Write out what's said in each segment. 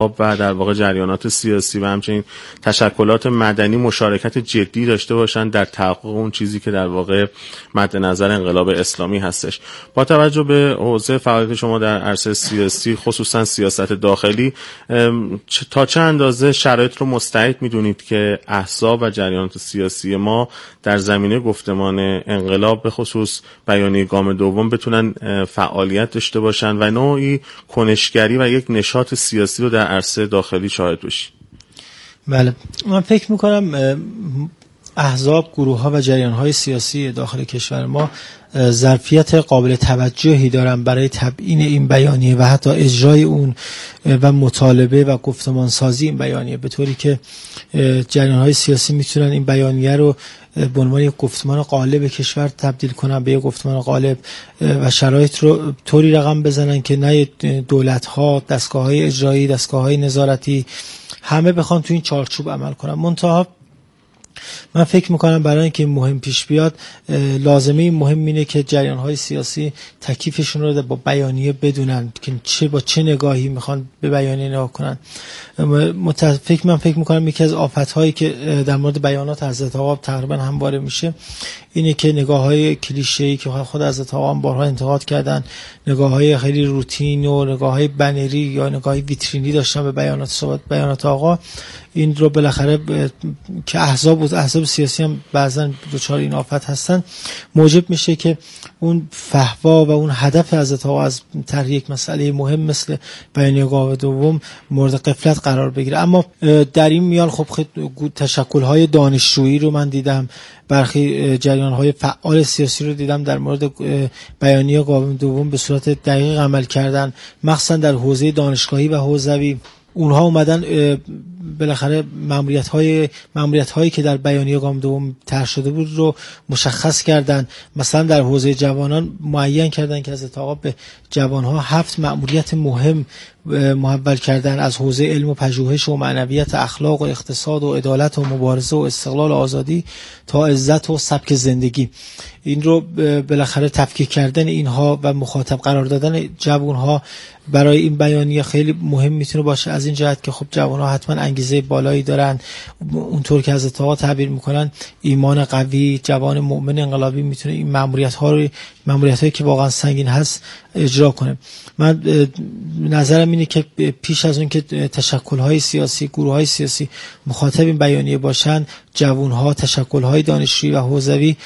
و در واقع جریانات سیاسی و همچنین تشکلات مدنی مشارکت جدی داشته باشن در تحقق اون چیزی که در واقع مد نظر انقلاب اسلامی هستش. با توجه به حوزه فعالیت شما در عرصه سیاسی، خصوصا سیاست داخلی، تا چه اندازه شرایط رو مستعد میدونید که احزاب و جریانات سیاسی ما در زمینه گفتمان انقلاب به خصوص بیانیه گام دوم بتونن فعالیت داشته باشن و نوعی کنشگری و یک نشاط سیاسی رو در عرصه داخلی شاهد باشیم؟ بله، من فکر میکنم احزاب، گروه‌ها و جریان‌های سیاسی داخل کشور ما ظرفیت قابل توجهی دارن برای تبیین این بیانیه و حتی اجرای اون و مطالبه و گفتمان سازی این بیانیه، به طوری که جریان‌های سیاسی میتونن این بیانیه رو به عنوان یک گفتمان غالب کشور تبدیل کنن به یک گفتمان غالب و شرایط رو طوری رقم بزنن که نه دولت‌ها، دستگاه‌های اجرایی، دستگاه‌های نظارتی همه بخوان تو این چارچوب عمل کنن. منتها من فکر میکنم برای اینکه مهم پیش بیاد لازمه مهم اینه که جریان‌های سیاسی تکلیفشون رو با بیانیه بدونن که با چه نگاهی میخوان به بیانیه نگاه کنن. من فکر میکنم یکی از آفت‌هایی که در مورد بیانات حضرت آقا تقریبا همواره میشه اینه که نگاه‌های کلیشه‌ای که خود حضرت آقا هم بارها انتقاد کردن، نگاه‌های خیلی روتین و نگاه‌های بنری یا نگاه‌های ویترینی داشتن به بیانات آقا، این رو بالاخره که احزاب سیاسی هم بعضن دچار این آفت هستن، موجب میشه که اون فحوا و اون هدف حضرت آقا از طرح یک مسئله مهم مثل بیانیه گام دوم مورد غفلت قرار بگیره. اما در این میان خب تشکل‌های دانشجویی رو من دیدم، برخی جریان‌های فعال سیاسی رو دیدم در مورد بیانیه گام دوم به صورت دقیق عمل کردن، مخصوصا در حوزه دانشگاهی و حوزوی. اونها اومدن بالاخره ماموریت‌هایی که در بیانیه گام دوم طرح شده بود رو مشخص کردن. مثلا در حوزه جوانان معین کردن که حضرت آقا به جوانها 7 ماموریت مهم محول کردن، از حوزه علم و پژوهش و معنویت، اخلاق و اقتصاد و عدالت و مبارزه و استقلال و آزادی تا عزت و سبک زندگی. این رو بالاخره تفکیک کردن اینها و مخاطب قرار دادن جوانها برای این بیانیه خیلی مهم میتونه باشه، از این جهت که خب جوانها حتما انگیزه بالایی دارن، اونطور که حضرت آقا تعبیر میکنن ایمان قوی، جوان مؤمن انقلابی میتونه این ماموریت‌هایی که واقعا سنگین هست اجرا کنه. من نظرم اینه که پیش از اون که تشکل‌های سیاسی، گروه‌های سیاسی مخاطب این بیانیه باشن، جوانها، تشکل‌های دانشجویی و حوزوی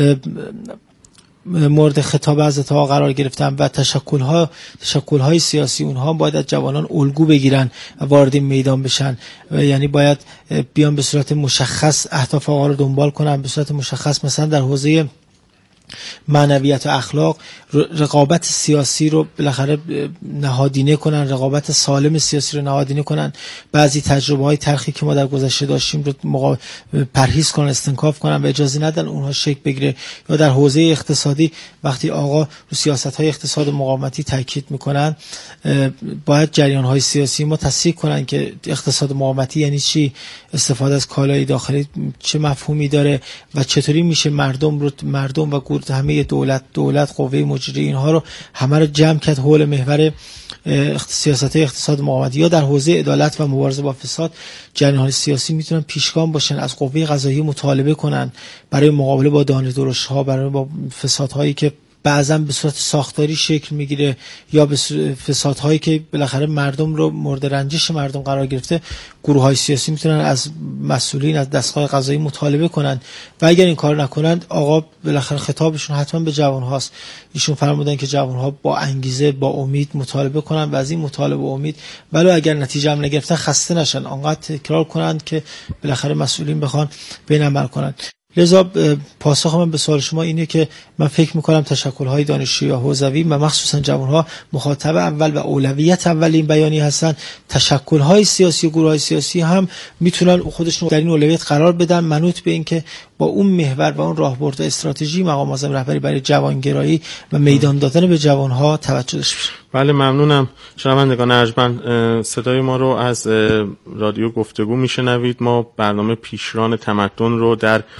مورد خطاب حضرت آقا قرار گرفتن و تشکل‌های سیاسی اونها باید از جوانان الگو بگیرن و وارد میدان بشن، یعنی باید بیان به صورت مشخص اهداف آقا رو دنبال کنن، به صورت مشخص مثلا در حوزه معنویت و اخلاق رقابت سیاسی رو بالاخره نهادینه کنن، رقابت سالم سیاسی رو نهادینه کنن، بعضی تجربه‌های تلخی که ما در گذشته داشتیم رو پرهیز کنن، استنکاف کنن و اجازه ندن اونها شکل بگیره. یا در حوزه اقتصادی وقتی آقا رو سیاست‌های اقتصاد مقاومتی تاکید میکنن، باید جریان‌های سیاسی ما تصحیح کنن که اقتصاد مقاومتی یعنی چی، استفاده از کالای داخلی چه مفهومی داره و چطوری میشه مردم و همه دولت قوه مجری اینها رو همه رو جمع کرد حول محور سیاست اقتصاد مقاومتی. یا در حوزه عدالت و مبارزه با فساد جریان‌های سیاسی میتونن پیشگام باشن، از قوه قضاییه مطالبه کنن برای مقابله با دانه درشت‌ها، برای با فسادهایی که بعضا به صورت ساختاری شکل میگیره یا به فسادهایی که بالاخره مردم رو مورد رنجش مردم قرار گرفته. گروه‌های سیاسی میتونن از مسئولین از دستگاه قضایی مطالبه کنن و اگر این کار نکنند آقا بالاخره خطابشون حتما به جوان‌هاست. ایشون فرمودن که جوان‌ها با انگیزه، با امید مطالبه کنن و از این مطالبه و امید ولو اگر نتیجه هم نگرفتن خسته نشن، آنقدر تکرار کنند که بالاخره مسئولین بخوان بین عمل کنن. لذا پاسخ من به سوال شما اینه که من فکر میکنم تشکل‌های دانشجویی و حوزوی و مخصوصا جوان‌ها مخاطب اول و اولویت اول این بیانیه هستن. تشکل‌های سیاسی و گروه‌های سیاسی هم میتونن خودشون در این اولویت قرار بدن، منوط به این که با اون محور و اون راهبرد استراتژی مقام معظم رهبری برای جوانگرایی و میدان دادن به جوان‌ها توجه داشته باشه. بله ممنونم. شنوندگان ارجمند، صدای ما رو از رادیو گفتگو میشنوید. ما برنامه پیشران تمدن رو در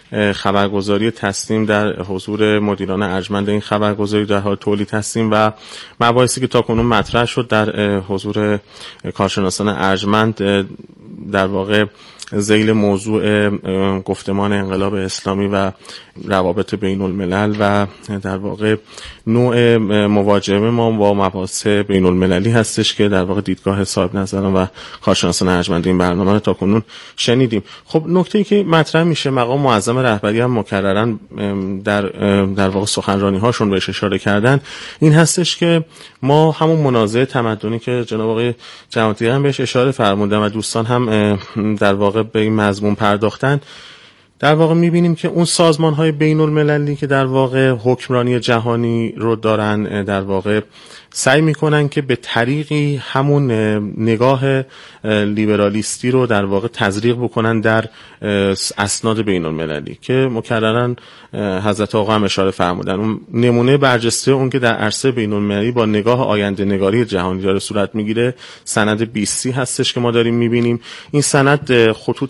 خبرگزاری تسلیم در حضور مدیران ارجمند این خبرگزاری در حال تولید هستیم و مباحثی که تاکنون مطرح شد در حضور کارشناسان ارجمند در واقع ذیل موضوع گفتمان انقلاب اسلامی و روابط بین الملل و در واقع نوع مواجهه ما با مباحث بین المللی هستش که در واقع دیدگاه صاحب نظران و کارشناسان ارجمند این برنامه رو تاکنون شنیدیم. خب نکته‌ای که مطرح میشه، مقام معظم رهبری هم مکرراً در واقع سخنرانی هاشون بهش اشاره کردن، این هستش که ما همون منازعه تمدنی که جناب آقای جماعتی هم بهش اشاره فرمودن و دوستان هم در واقع به این مضمون پرداختن، در واقع میبینیم که اون سازمان‌های بین المللی که در واقع حکمرانی جهانی رو دارن در واقع سعی میکنن که به طریقی همون نگاه لیبرالیستی رو در واقع تزریق بکنن در اسناد بین المللی که مکرراً حضرت آقا هم اشاره فرمودن. اون نمونه برجسته اون که در عرصه بین المللی با نگاه آینده نگاری جهانی داره صورت میگیره سند 20 هستش که ما داریم میبینیم. این سند خطوط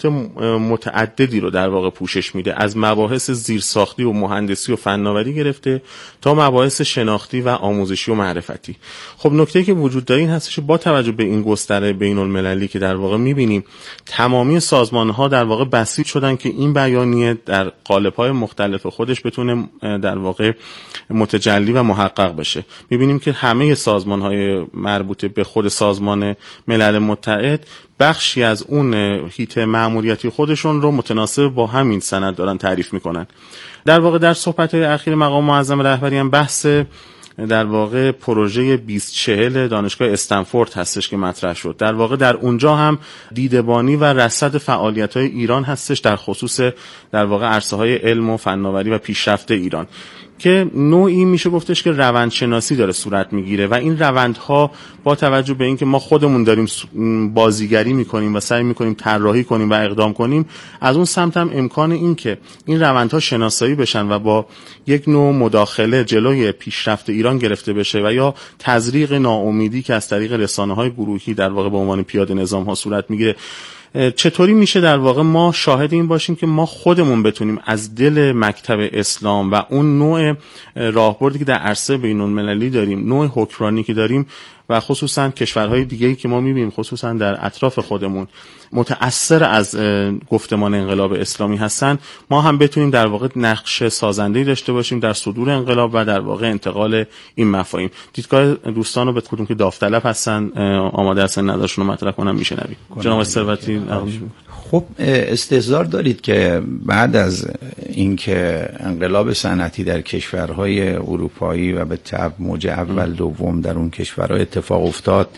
متعددی رو در واقع پوشش میده، از مباحث زیرساختی و مهندسی و فناوری گرفته تا مباحث شناختی و آموزشی و معرفتی. خب نکته‌ای که وجود داره این هستش با توجه به این گستره بین المللی که در واقع میبینیم تمامی سازمان‌ها در واقع بسیج شدن که این بیانیه در قالب‌های مختلف خودش بتونه در واقع متجلی و محقق بشه. میبینیم که همه سازمان‌های مربوط به خود سازمان ملل متحد بخشی از اون هیت مأموریتی خودشون رو متناسب با همین سند دارن تعریف میکنن. در واقع در صحبت‌های اخیر مقام معظم رهبری هم بحث در واقع پروژه 2040 دانشگاه استنفورد هستش که مطرح شد. در واقع در اونجا هم دیدبانی و رصد فعالیت‌های ایران هستش در خصوص در واقع عرصه‌های علم و فناوری و پیشرفت ایران که نوعی میشه گفتش که روندشناسی داره صورت میگیره و این روندها با توجه به اینکه ما خودمون داریم بازیگری میکنیم و سعی میکنیم طراحی کنیم و اقدام کنیم، از اون سمت هم امکان این که این روندها شناسایی بشن و با یک نوع مداخله جلوی پیشرفت ایران گرفته بشه و یا تزریق ناامیدی که از طریق رسانه‌های گروهی در واقع به عنوان پیاده نظام‌ها صورت میگیره، چطوری میشه در واقع ما شاهد این باشیم که ما خودمون بتونیم از دل مکتب اسلام و اون نوع راهبردی که در عرصه بین المللی داریم، نوع حکمرانی که داریم و خصوصا کشورهای دیگه‌ای که ما می‌بینیم خصوصا در اطراف خودمون متأثر از گفتمان انقلاب اسلامی هستن، ما هم بتونیم در واقع نقش سازنده‌ای داشته باشیم در صدور انقلاب و در واقع انتقال این مفاهیم. دیدگاه دوستانو به کدوم که داوطلب هستن آماده هستن نظرشون رو مطرح کنم میشنویم. جناب ثروتی. خب استحضار دارید که بعد از اینکه انقلاب صنعتی در کشورهای اروپایی و به تبع موج اول دوم در اون کشورها اتفاق افتاد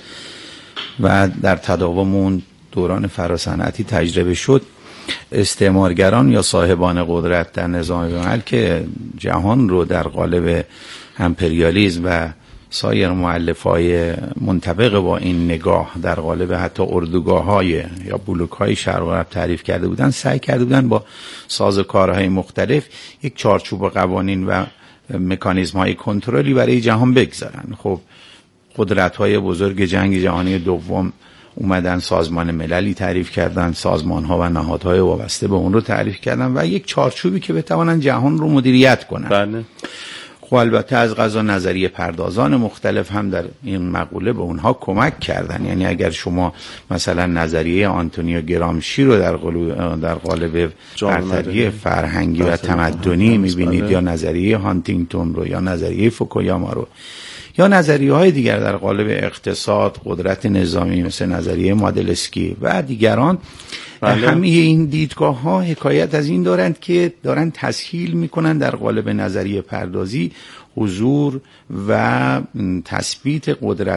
و در تداوم اون دوران فراصنعتی تجربه شد، استعمارگران یا صاحبان قدرت در نظام بین‌الملل که جهان رو در قالب امپریالیسم و سایر مؤلفه‌های منطبق با این نگاه در قالب حتی اردوگاه‌های یا بلوک‌های شرق و غرب تعریف کرده بودن، سعی کرده بودن با سازوکارهای مختلف یک چارچوب قوانین و مکانیزم‌های کنترلی برای جهان بگذارن. خب قدرت‌های بزرگ جنگ جهانی دوم اومدن سازمان مللی تعریف کردن، سازمان‌ها و نهادهای وابسته به اون رو تعریف کردن و یک چارچوبی که بتوانن جهان رو مدیریت کنن. بله. خب البته از قضا نظریه پردازان مختلف هم در این مقوله به اونها کمک کردن. یعنی اگر شما مثلا نظریه آنتونیو گرامشی رو در قالب برتری فرهنگی و تمدنی می‌بینید یا نظریه هانتینگتون رو یا نظریه فوکویاما رو یا نظریه‌های دیگر در قالب اقتصاد، قدرت نظامی مثل نظریه مادلسکی و دیگران، همه این دیدگاه‌ها حکایت از این دارند که دارن تسهیل میکنن در قالب نظریه پردازی حضور و تثبیت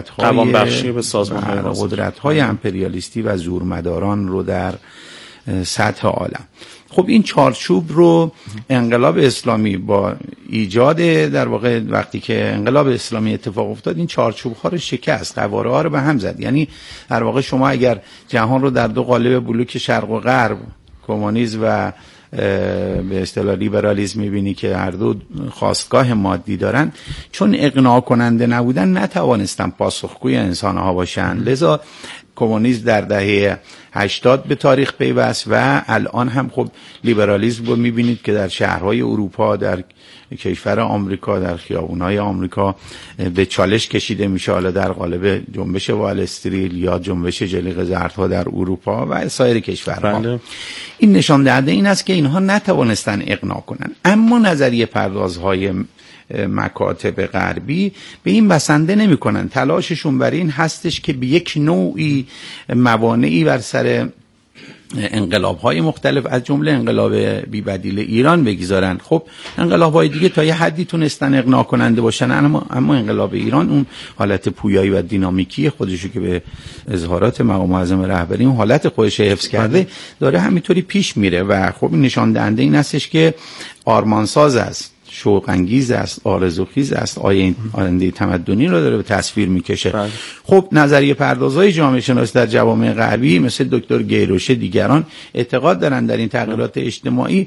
قدرت‌های امپریالیستی و زورمداران رو در سطح عالم. خب این چارچوب رو انقلاب اسلامی با ایجاد در واقع وقتی که انقلاب اسلامی اتفاق افتاد این چارچوب ها رو شکست، قواره ها رو به هم زد. یعنی در واقع شما اگر جهان رو در دو قالب بلوک شرق و غرب، کمونیسم و به اصطلاح لیبرالیسم می‌بینی که هر دو خواستگاه مادی دارن، چون اقناع کننده نبودن نتوانستن پاسخگوی انسان‌ها باشن، لذا کمونیسم در دهه 80 به تاریخ پیوست و الان هم خب لیبرالیسم رو میبینید که در شهرهای اروپا، در کشور آمریکا، در خیابونهای آمریکا به چالش کشیده میشه، حالا در قالب جنبش وال استریت یا جنبش جلیقه زردها در اروپا و سایر کشورها. بله. این نشان دهنده این است که اینها نتوانستن اقناع کنن، اما نظریه پردازهای مکاتب غربی به این بسنده نمی کنن. تلاششون برای این هستش که به یک نوعی موانعی بر سر انقلاب‌های مختلف از جمله انقلاب بی‌بدیل ایران بگذارن. خب انقلاب‌های دیگه تا یه حدی تونستن اقناع کننده باشن، اما انقلاب ایران اون حالت پویایی و دینامیکی خودشو که به اظهارات مقام معظم رهبری اون حالت خودش حفظ کرده داره همینطوری پیش میره و خب این نشان دهنده این هستش که آرمانساز است، شوق انگیز است، آرزوخیز است، آینده تمدنی رو داره به تصویر میکشه. خب نظریه پردازهای جامعه شناسی در جوامع غربی مثل دکتر گیروشه دیگران اعتقاد دارن در این تغییرات اجتماعی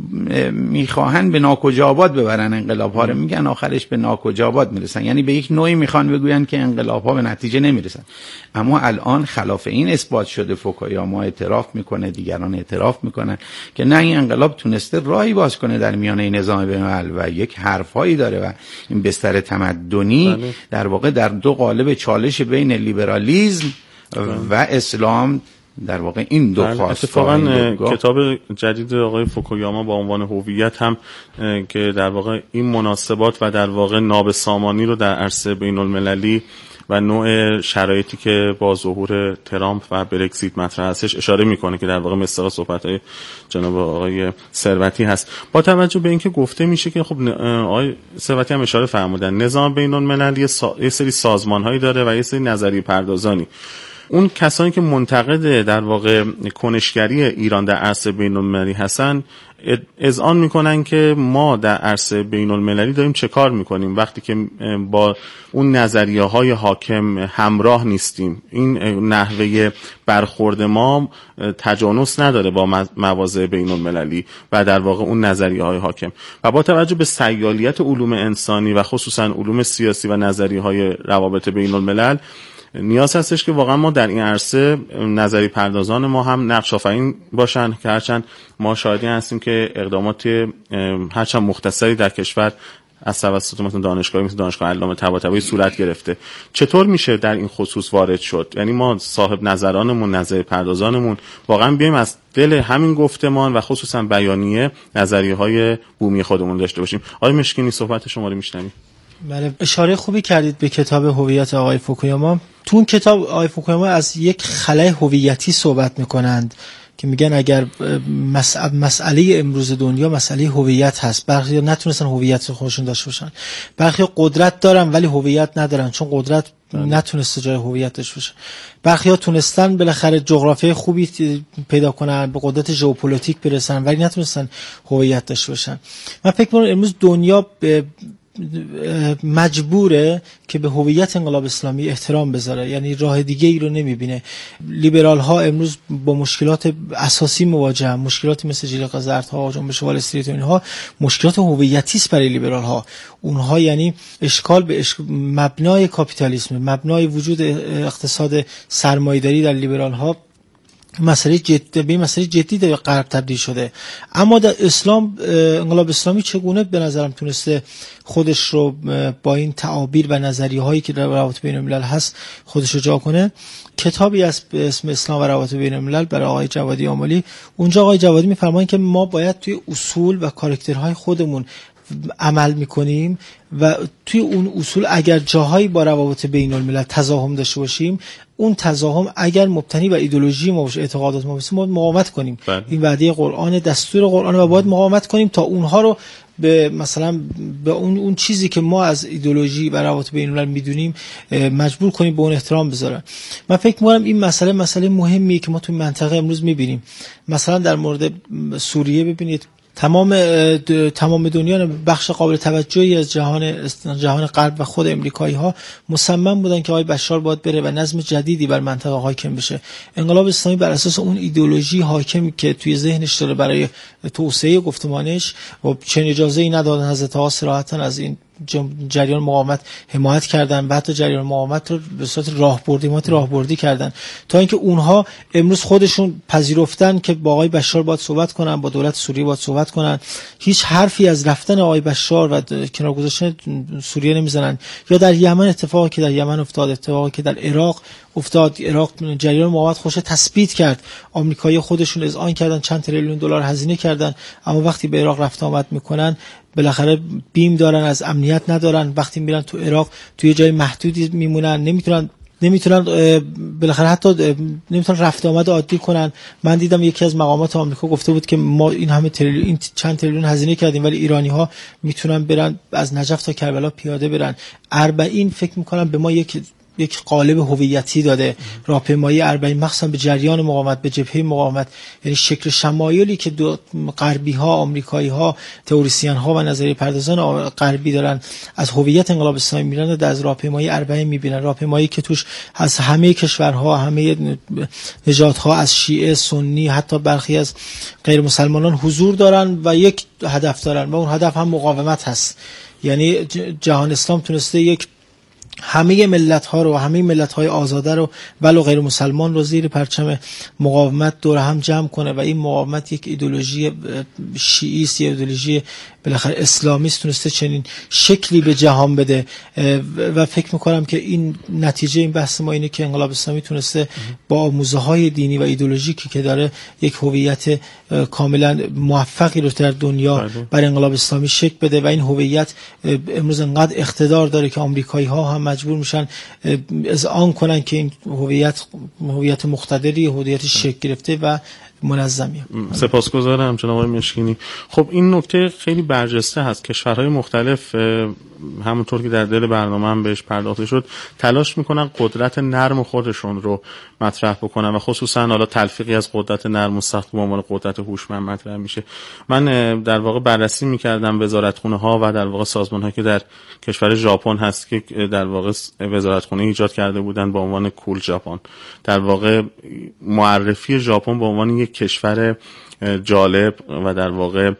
میخواهن به ناکجا آباد ببرن انقلاب ها رو، میگن آخرش به ناکجا آباد میرسن، یعنی به یک نوعی میخوان بگوین که انقلاب ها به نتیجه نمیرسن. اما الان خلاف این اثبات شده، فوکویاما اعتراف میکنه، دیگران اعتراف میکنن که نه، این انقلاب تونسته راهی باز کنه در میانه نظام بین‌الملل و یک حرفایی داره و این بستر تمدنی در واقع در دو قالب چالش بین لیبرالیسم و اسلام در واقع این دو خواستگاه. اتفاقا کتاب جدید آقای فوکویاما با عنوان هویت هم که در واقع این مناسبات و در واقع نابسامانی رو در عرصه بین المللی و نوع شرایطی که با ظهور ترامپ و برگزیت مطرح هستش اشاره میکنه که در واقع مصداق صحبت‌های جناب آقای ثروتی هست. با توجه به اینکه گفته میشه که خب آقای ثروتی هم اشاره فرمودن نظام بین المللی یه سری سازمان‌هایی داره و یه سری نظریه پردازانی. اون کسانی که منتقد در واقع کنشگری ایران در عرصه بین المللی هستن اذعان میکنن که ما در عرصه بین المللی داریم چه کار میکنیم وقتی که با اون نظریه های حاکم همراه نیستیم. این نحوه برخورد ما تجانس نداره با مواضع بین المللی و در واقع اون نظریه های حاکم. و با توجه به سیالیت علوم انسانی و خصوصا علوم سیاسی و نظریه های روابط بین الملل نیاز هستش که واقعا ما در این عرصه نظری پردازان ما هم نقش آفرین باشن که هرچند ما شاهدی هستیم که اقدامات هرچند مختصری در کشور از توسط مثلا دانشگاهی مثل دانشگاه علامه طباطبایی صورت گرفته. چطور میشه در این خصوص وارد شد؟ یعنی ما صاحب نظرانمون، نظری پردازانمون واقعا بیایم از دل همین گفتمان و خصوصا بیانیه نظریه‌های بومی خودمون داشته باشیم. آقای مشکینی صحبت شما رو میشنویم. بله، اشاره خوبی کردید به کتاب هویت آقای فوکویاما. تو اون کتاب آقای فوکویاما از یک خلأ هویتی صحبت میکنند که میگن اگر مسئله امروز دنیا مسئله هویت هست، برخی نتونستن هویت خودشون داشته باشن، برخی قدرت دارن ولی هویت ندارن چون قدرت نتونسته جای هویت داشته باشه، برخی ها تونستن بالاخره جغرافیای خوبی پیدا کنن، به قدرت ژئوپلیتیک برسن ولی نتونستن هویت داشته باشن. من فکر می‌کنم امروز دنیا مجبوره که به هویت انقلاب اسلامی احترام بذاره، یعنی راه دیگه ای رو نمیبینه. لیبرال ها امروز با مشکلات اساسی مواجهن، مشکلاتی مثل جلیقه زردها، جنبش وال استریت و اینها مشکلات هویتی است برای لیبرال ها. اونها یعنی اشکال به مبنای کاپیتالیسم، مبنای وجود اقتصاد سرمایه‌داری در لیبرال ها مسئله جدی در غرب تبدیل شده. اما در اسلام، انقلاب اسلامی چگونه به نظرم تونسته خودش رو با این تعابیر و نظریه هایی که در روابط بین الملل هست خودش رو جا کنه. کتابی است به اسم اسلام و روابط بین الملل برای آقای جوادی آملی. اونجا آقای جوادی میفرمایند که ما باید توی اصول و کاراکترهای خودمون عمل میکنیم و توی اون اصول اگر جاهایی با روابط بین الملل تضاهم داشته باشیم، اون تضاهم اگر مبتنی بر ایدئولوژی ما باشه، اعتقادات ما باشه، ما مقاومت کنیم. این وعده قرآن، دستور قرآن و باید مقاومت کنیم تا اونها رو به مثلا به اون چیزی که ما از ایدئولوژی و روابط بین الملل میدونیم مجبور کنیم به اون احترام بذارن. من فکر می‌کنم این مسئله مهمیه که ما تو منطقه امروز میبینیم. مثلا در مورد سوریه ببینید تمام دنیا بخش قابل توجهی از جهان غرب و خود امریکایی ها مصمم بودن که آقای بشار باید بره و نظم جدیدی بر منطقه حاکم بشه. انقلاب اسلامی بر اساس اون ایدئولوژی حاکمی که توی ذهنش داره برای توسعه گفتمانش و چنین اجازه‌ای ندادن حضرت ها صراحتاً از این جریان مقاومت حمایت کردن و حتی جریان مقاومت رو به صورت راهبردی کردن، تا اینکه اونها امروز خودشون پذیرفتن که با آقای بشار باید صحبت کنن، با دولت سوریه باید صحبت کنن. هیچ حرفی از رفتن آقای بشار و کنار گذاشتن سوریه نمیزنن. یا در یمن اتفاقی که در یمن افتاد، اتفاقی که در عراق افتاد، عراق جریان مقاومت خوش تثبیت کرد، آمریکایی خودشون اذعان کردن، چند تریلیون دلار هزینه کردن، اما وقتی به عراق رفت آمد میکنن بالاخره بیم دارن، از امنیت ندارن. وقتی میرن تو عراق توی جای محدودی میمونن، نمیتونن بالاخره حتی نمیتونن رفت آمد عادی کنن. من دیدم یکی از مقامات آمریکا گفته بود که ما این چند تریلیون هزینه کردیم ولی ایرانی‌ها میتونن برن از نجف تا کربلا پیاده برن. 40 فکر میکنم به ما یک قالب هویتی داده، راهپیمایی 40 مخصوصا به جریان مقاومت، به جبهه مقاومت، یعنی شکل شمایلی که غربی ها، آمریکایی ها، تئوریسین ها و نظریه پردازان غربی دارن از هویت انقلاب اسلامی میرن و از راهپیمایی 40 میبینن. راهپیمایی که توش از همه کشورها، همه نژادها، از شیعه، سنی، حتی برخی از غیر مسلمانان حضور دارن و یک هدف دارن و اون هدف هم مقاومت هست. یعنی جهان اسلام تونسته همه ملت ها رو، همه ملت های آزاده رو ولو غیر مسلمان رو زیر پرچم مقاومت دور هم جمع کنه و این مقاومت یک ایدئولوژی شیعی است، یک ایدئولوژی بالاخره اسلامی است، تونسته چنین شکلی به جهان بده و فکر میکنم که این نتیجه این بحث ما اینه که انقلاب اسلامی تونسته با آموزه های دینی و ایدئولوژیکی که داره یک هویت کاملا موفقی رو در دنیا برای انقلاب اسلامی شکل بده و این هویت امروز انقدر اقتدار داره که آمریکایی ها هم مجبور میشن اذعان کنن که این هویت مقتدری، هویت شکل گرفته و منظمیه. سپاسگزارم جناب آقای مشکینی. خب این نکته خیلی برجسته هست. کشورهای مختلف همونطور که در دل برنامه هم بهش پرداخته شد تلاش میکنن قدرت نرم خودشون رو مطرح بکنن و خصوصا حالا تلفیقی از قدرت نرم و سخت به عنوان قدرت هوشمند مطرح میشه. من در واقع بررسی میکردم وزارتخونه ها و در واقع سازمان ها که در کشور ژاپن هست که در واقع وزارتخونه ایجاد کرده بودن با عنوان کول ژاپن. در واقع معرفی ژاپن به عنوان یک کشور جالب و در واقع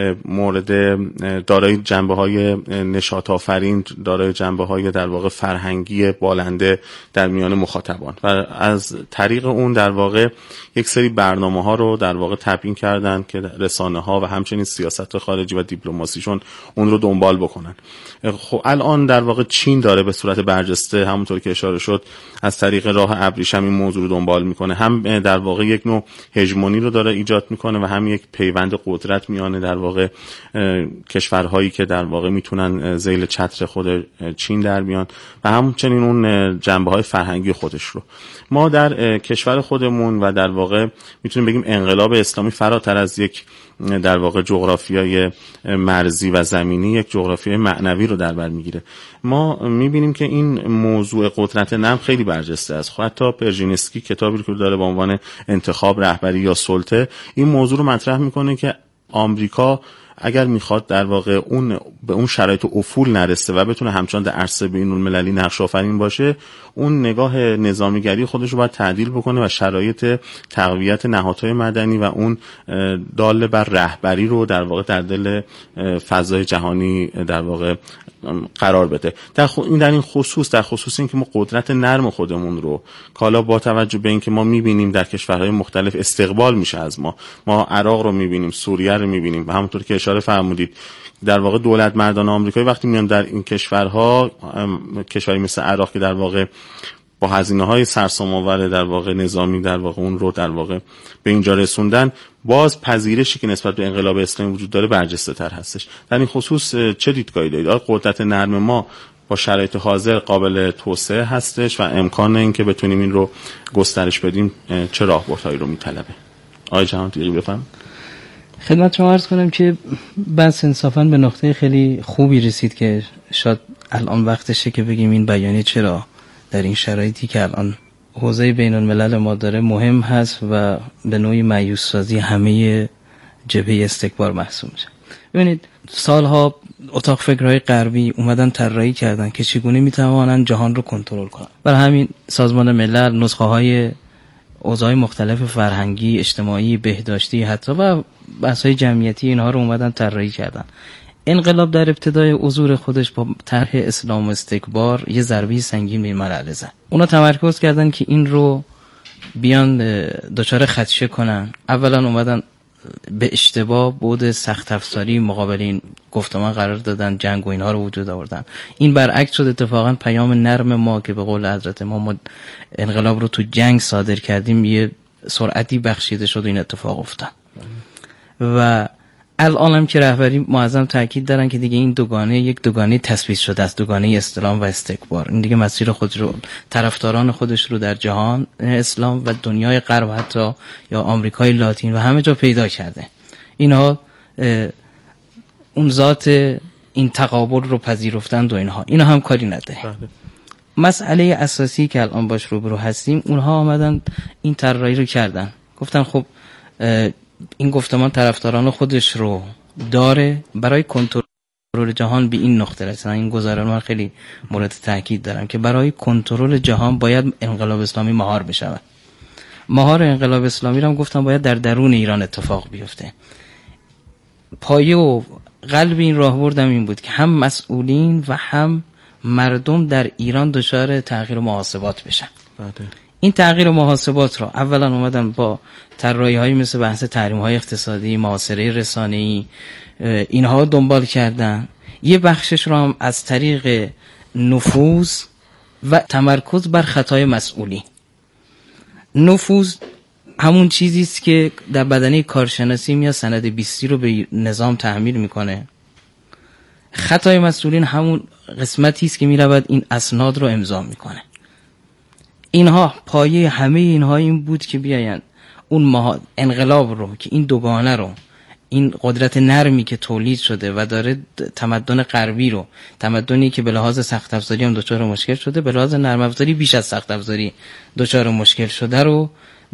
مورد دارای جنبه‌های نشاط آفرین، دارای جنبه‌های در واقع فرهنگی بالنده در میان مخاطبان و از طریق اون در واقع یک سری برنامه‌ها رو در واقع تبیین کردن که رسانه‌ها و همچنین سیاست خارجی و دیپلماسیشون اون رو دنبال بکنن. خب الان در واقع چین داره به صورت برجسته همونطور که اشاره شد از طریق راه ابریشم این موضوع رو دنبال میکنه، هم در واقع یک نوع هژمونی رو داره ایجاد میکنه و هم یک پیوند قدرت میانه در واقع کشورهایی که در واقع میتونن ذیل چتر خود چین در بیان و همچنین اون جنبه‌های فرهنگی خودش رو. ما در کشور خودمون و در واقع میتونیم بگیم انقلاب اسلامی فراتر از یک در واقع جغرافیای مرزی و زمینی یک جغرافیای معنوی رو در بر میگیره. ما میبینیم که این موضوع قدرت نرم خیلی برجسته است. حتی پرژینسکی کتابی که داره با عنوان انتخاب، رهبری یا سلطه این موضوع رو مطرح میکنه که آمریکا اگر میخواد در واقع به اون شرایط افول نرسه و بتونه همچنان در عرصه بین‌المللی نقش آفرین باشه، اون نگاه نظامیگری خودش رو باید تعدیل بکنه و شرایط تقویت نهادهای مدنی و اون داله بر رهبری رو در واقع در دل فضای جهانی در واقع قرار بده. در این خصوص در خصوص این که ما قدرت نرم خودمون رو کالا با توجه به این که ما میبینیم در کشورهای مختلف استقبال میشه از ما عراق رو میبینیم، سوریه رو میبینیم و همونطور که اشاره فرمودید در واقع دولت مردان آمریکایی وقتی میان در این کشورها، کشوری مثل عراق که در واقع با هزینه‌های سرسام‌آور در واقع نظامی در واقع اون رو در واقع به اینجا رسوندن، باز پذیرشی که نسبت به انقلاب اسلامی وجود داره برجسته تر هستش. در این خصوص چه دیدگاهی دارید؟ آیا قدرت نرم ما با شرایط حاضر قابل توسعه هستش و امکان اینکه بتونیم این رو گسترش بدیم چه راهبردهایی رو میطلبه؟ آقای جهانتیقی بفهم. خدمت شما عرض کنم که بس انصافاً به نقطه خیلی خوبی رسید که شاید الان وقتشه که بگیم این بیانیه چرا در این شرایطی که الان حوزه بین الملل ما داره مهم هست و به نوعی مایوس سازی همه جبهه استکبار محسوب میشه. ببینید سالها اتاق فکرهای غربی اومدن طراحی کردن که چگونه میتوانن جهان رو کنترل کنن. برای همین سازمان ملل نسخه های اوضاع مختلف فرهنگی، اجتماعی، بهداشتی حتی و بحث‌های جمعیتی اینها رو اومدن طراحی کردن. انقلاب در ابتدای عصور خودش با طرح اسلام و استکبار یه ضربه سنگین به این مرحله زد. اونا تمرکز کردن که این رو بیان دچار خدشه کنن. اولا اومدن به اشتباه بود سخت افزاری مقابل این گفتمان قرار دادن، جنگ و اینها رو وجود آوردن. این برعکس شد. اتفاقا پیام نرم ما که به قول حضرت ما انقلاب رو تو جنگ صادر کردیم یه سرعتی بخشیده شد و این اتفاق افتاد. و الان هم که رهبری معظم تاکید دارن که دیگه این دوگانه یک دوگانه تثبیت شده است، دوگانه اسلام و استکبار. این دیگه مسیر خود رو، طرفداران خودش رو در جهان اسلام و دنیای غرب حتی یا آمریکای لاتین و همه جا پیدا کرده. اینها اون ذات این تقابل رو پذیرفتند و اینا هم کاری نده. مسئله اساسی که الان باش روبرو هستیم، اونها آمدن این طراحی رو کردن، گفتن خب این گفتمان طرفداران خودش رو داره، برای کنترل جهان به این نقطه رسیدن. این گزاره من خیلی مورد تاکید دارم که برای کنترل جهان باید انقلاب اسلامی مهار بشود. مهار انقلاب اسلامی رو هم گفتم باید در درون ایران اتفاق بیفته. پایه و قلب این راهبردم این بود که هم مسئولین و هم مردم در ایران دچار تغییر و محاسبات بشن. این تغییر و محاسبات رو اولا اومدن با طراحی‌هایی مثل بحث تحریم‌های اقتصادی، محاصره رسانه‌ای، اینها دنبال کردن. یه بخشش رو هم از طریق نفوذ و تمرکز بر خطای مسئولی. نفوذ همون چیزی است که در بدنه کارشناسی میاد سند 20 رو به نظام تحمیل میکنه. خطای مسئولین همون قسمتی است که میرود این اسناد رو امضا میکنه. اینها پایه همه اینها این بود که بیاین اون انقلاب رو که این دوگانه رو، این قدرت نرمی که تولید شده و داره تمدن غربی رو، تمدنی که به لحاظ سخت افزاری هم دچار مشکل شده، به لحاظ نرم افزاری بیش از سخت افزاری دچار مشکل شده رو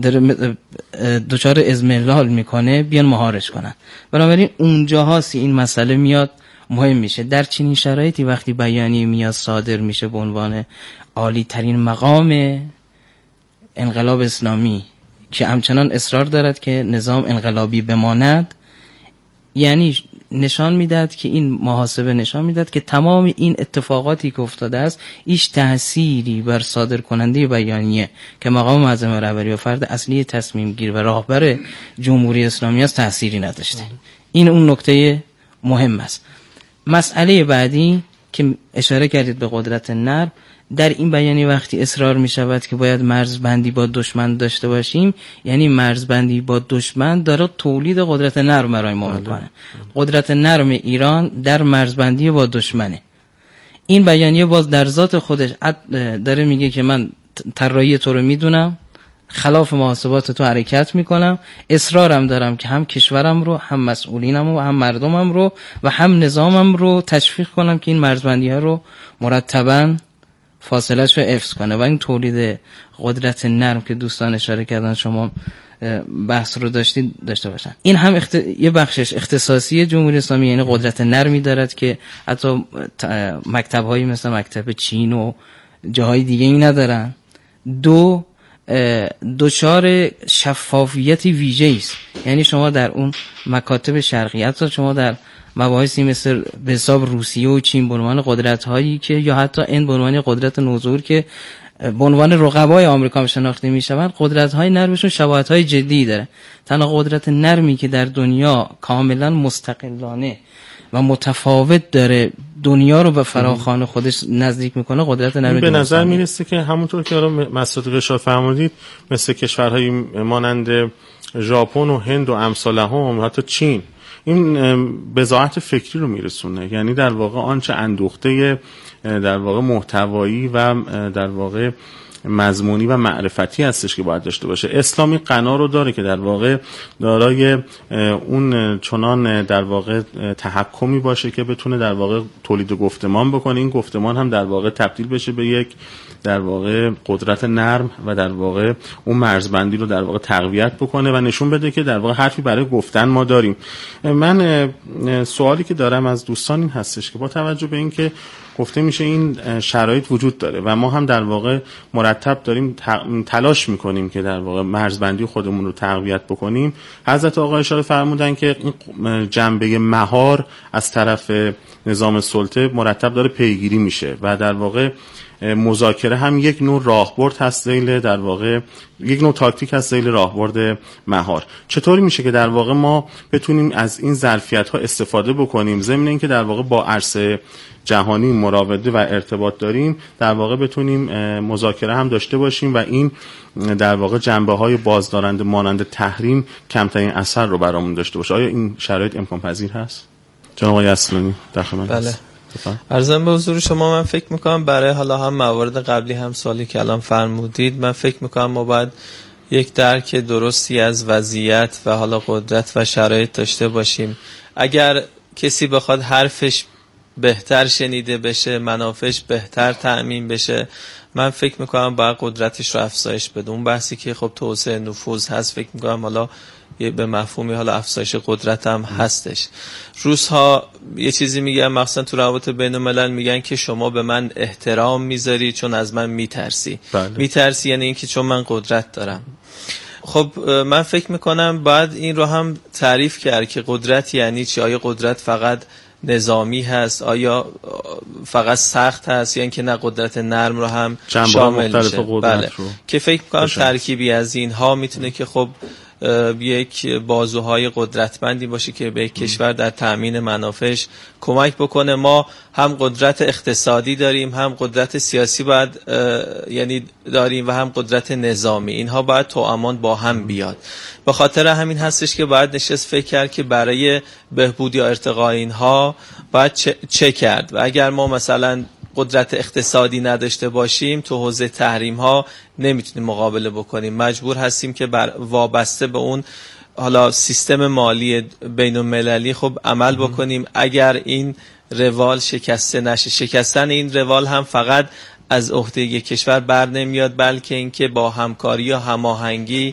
دچار اضمحلال میکنه، بیان مهارش کنن. بنابراین اونجاهاست این مسئله میاد مهم میشه. در چنین شرایطی وقتی بیانیه میاد صادر میشه به عنوان عالی ترین مقام انقلاب اسلامی که همچنان اصرار دارد که نظام انقلابی بماند، یعنی نشان میداد که این محاسبه نشان میداد که تمام این اتفاقاتی که افتاده است هیچ تأثیری بر صادر کننده بیانیه که مقام معظم رهبری و فرد اصلی تصمیم گیر و راهبر جمهوری اسلامی است تأثیری نداشته. این اون نکته مهم است. مسئله بعدی که اشاره کردید به قدرت نرم، در این بیانیه وقتی اصرار می شود که باید مرزبندی با دشمن داشته باشیم، یعنی مرزبندی با دشمن داره تولید قدرت نرم برای ما میکنه. قدرت نرم ایران در مرزبندی با دشمنه. این بیانیه باز در ذات خودش داره میگه که من طراحی تو رو میدونم، خلاف محاسبات تو حرکت میکنم، اصرارم دارم که هم کشورم رو، هم مسئولینم رو، هم مردمم رو و هم نظامم رو تشویق کنم که این مرزبندی ها رو مرتباً فاصله‌اش رو حفظ کنه و این تولید قدرت نرم که دوستان اشاره کردن شما بحث رو داشته باشن. این هم یه بخشش اختصاصی جمهوری اسلامی، یعنی قدرت نرمی دارد که حتی مکتب‌هایی مثل مکتب چین و جاهای دیگه ای ندارن. دچار شفافیت ویژه‌ای است، یعنی شما در اون مکاتب شرقی، حتی شما در مباحثی مثل به حساب روسیه و چین به عنوان قدرت‌هایی که یا حتی این به عنوان قدرت نوظهور که به عنوان رقبای آمریکا شناخته می‌شوند، قدرت‌های نرمشون شباهت‌های جدی داره. تنها قدرت نرمی که در دنیا کاملا مستقلانه و متفاوت داره دنیا رو به فراخوان خودش نزدیک میکنه قدرت نرمی. به نظر میرسه که همونطور که مسعود اشاره فرمودید، مثل کشورهای مانند ژاپن و هند و امثالهم، حتی چین، این بضاعت فکری رو میرسونه. یعنی در واقع آنچه اندوخته در واقع محتوایی و در واقع مضمونی و معرفتی هستش که باید داشته باشه. اسلامی غنا رو داره که در واقع دارای اون چنان در واقع تحکمی باشه که بتونه در واقع تولید گفتمان بکنه. این گفتمان هم در واقع تبدیل بشه به یک در واقع قدرت نرم و در واقع اون مرزبندی رو در واقع تقویت بکنه و نشون بده که در واقع حرفی برای گفتن ما داریم. من سوالی که دارم از دوستان این هستش که با توجه به اینکه گفته میشه این شرایط وجود داره و ما هم در واقع مرتب داریم تلاش میکنیم که در واقع مرزبندی خودمون رو تقویت بکنیم. حضرت آقا اشاره فرمودن که این جنبه مهار از طرف نظام سلطه مرتب داره پیگیری میشه و در واقع مذاکره هم یک نوع راهبرد هست ذیل در واقع یک نوع تاکتیک هست ذیل راهبرد مهار. چطوری میشه که در واقع ما بتونیم از این ظرفیت ها استفاده بکنیم ضمن اینکه در واقع با عرصه جهانی مراوده و ارتباط داریم در واقع بتونیم مذاکره هم داشته باشیم و این در واقع جنبه های بازدارنده مانند تحریم کمترین اثر رو برامون داشته باشه؟ آیا این شرایط امکان پذیر هست؟ جناب آقای اصلانی داخل من بله. عرضم به حضور شما، من فکر میکنم برای حالا هم موارد قبلی هم سوالی که الان فرمودید، من فکر میکنم ما باید یک درک درستی از وضعیت و حالا قدرت و شرایط داشته باشیم. اگر کسی بخواد حرفش بهتر شنیده بشه، منافعش بهتر تأمین بشه، من فکر میکنم باید قدرتش رو افزایش بده. اون بحثی که خب توسعه نفوذ هست، فکر میکنم حالا به مفهومی حالا افزایش قدرت هم هستش. روزها یه چیزی میگن، مخصوصا تو روابط بین الملل میگن که شما به من احترام میذاری چون از من میترسی. بله. میترسی یعنی اینکه چون من قدرت دارم. خب من فکر میکنم بعد این رو هم تعریف کرد که قدرت یعنی چی. آیا قدرت فقط نظامی هست؟ آیا فقط سخت هست؟ یا اینکه نه قدرت نرم رو هم شامل میشه؟ بله. که فکر میکنم ترکیبی از اینها میتونه که خب یک بازوهای قدرتمندی باشه که به کشور در تأمین منافعش کمک بکنه. ما هم قدرت اقتصادی داریم، هم قدرت سیاسی باید یعنی داریم و هم قدرت نظامی. اینها باید توامان با هم بیاد. به خاطر همین هستش که باید نشست فکر کرد که برای بهبود یا ارتقاء اینها باید چه کرد. و اگر ما مثلا قدرت اقتصادی نداشته باشیم، تو حوزه تحریم ها نمیتونیم مقابله بکنیم. مجبور هستیم که وابسته به اون حالا سیستم مالی بین المللی خب عمل بکنیم. اگر این روال شکسته نشه، شکستن این روال هم فقط از عهده یک کشور بر نمیاد، بلکه اینکه با همکاری یا هماهنگی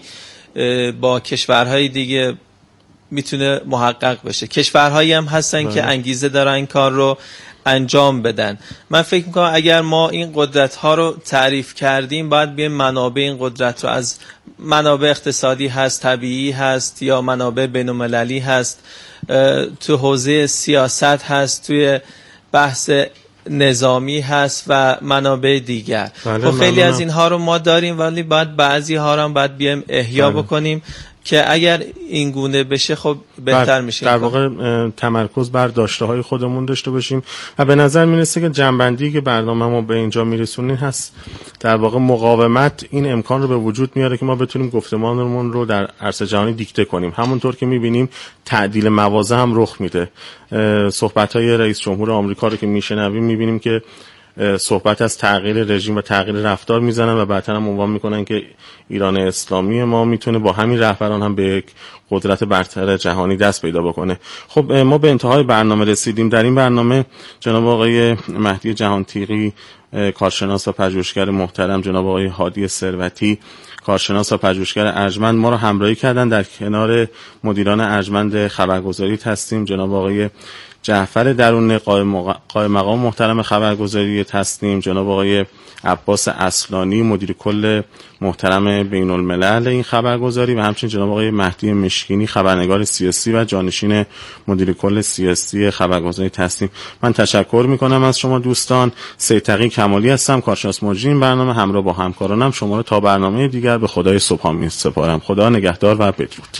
با کشورهای دیگه میتونه محقق بشه. کشورهایی هم هستن که انگیزه دارن این کار رو انجام بدن. من فکر میکنم اگر ما این قدرت ها رو تعریف کردیم، باید بیایم منابع این قدرت رو، از منابع اقتصادی هست، طبیعی هست یا منابع بین المللی هست، تو حوزه سیاست هست، توی بحث نظامی هست و منابع دیگر. و خیلی از اینها رو ما داریم، ولی باید بعضی ها رو هم باید بیایم احیا بکنیم که اگر این گونه بشه خب بهتر میشه. در واقع تمرکز بر داشته های خودمون داشته باشیم و به نظر میرسه که جنبندی که برنامه ما به اینجا میرسونین هست در واقع مقاومت این امکان رو به وجود میاره که ما بتونیم گفتمانمون رو در عرصه جهانی دیکته کنیم. همونطور که میبینیم تعدیل مواضع هم رخ میده. صحبت های رئیس جمهور آمریکا رو که میشنویم میبینیم که صحبت از تغییر رژیم و تغییر رفتار میزنن و بعداً هم عنوان میکنن که ایران اسلامی ما میتونه با همین رهبران هم به یک قدرت برتر جهانی دست پیدا بکنه. خب ما به انتهای برنامه رسیدیم. در این برنامه جناب آقای مهدی جهانتیغی کارشناس و پژوهشگر محترم، جناب آقای هادی ثروتی کارشناس و پژوهشگر ارجمند ما رو همراهی کردن. در کنار مدیران ارجمند خبرگزاری هستیم جناب آقای جعفر درون قائم مقام محترم خبرگزاری هستیم، جناب آقای عباس اصلانی مدیر کل محترم بین الملل این خبرگزاری و همچنین جناب آقای مهدی مشکینی خبرنگار سیاسی و جانشین مدیر کل سیاسی خبرگزاری هستیم. من تشکر میکنم از شما دوستان. سید تقی کمالی هستم، کارشناس مجری این برنامه. همراه با همکارانم شما رو تا برنامه دیگر به خدای سبحان میسپارم. خدا نگهدار و بدرود.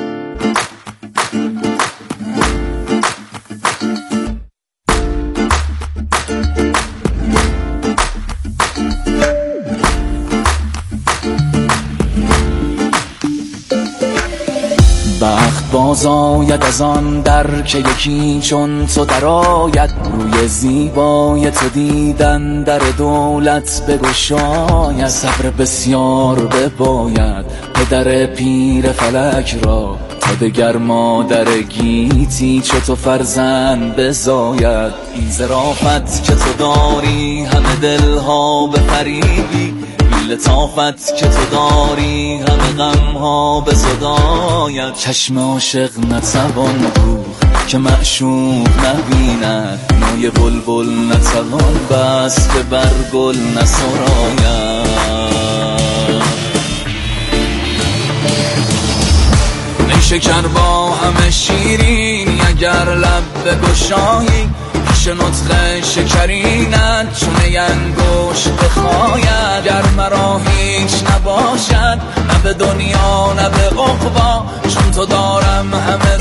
بخت باز آید از آن در که یکی چون تو در آید، روی زیبای تو دیدن در دولت بگشاید. صبر بسیار بباید پدر پیر فلک را، تا دگر مادر گیتی چو تو فرزند بزاید. این ظرافت که تو داری همه دلها بفریبی، لطافت که تو داری همه غمها بزداید. چشم عاشق نتوان دوخت که معشوق نبیند نوی بلبل نتوان بس که بر گل نسراید نیشکر با همه شیرین اگر لب بگشایی پیش نطق شکرینت چونه انگشت بخواید گر مرا هیچ نباشد نه به دنیا نه به عقبا چون تو دارم همه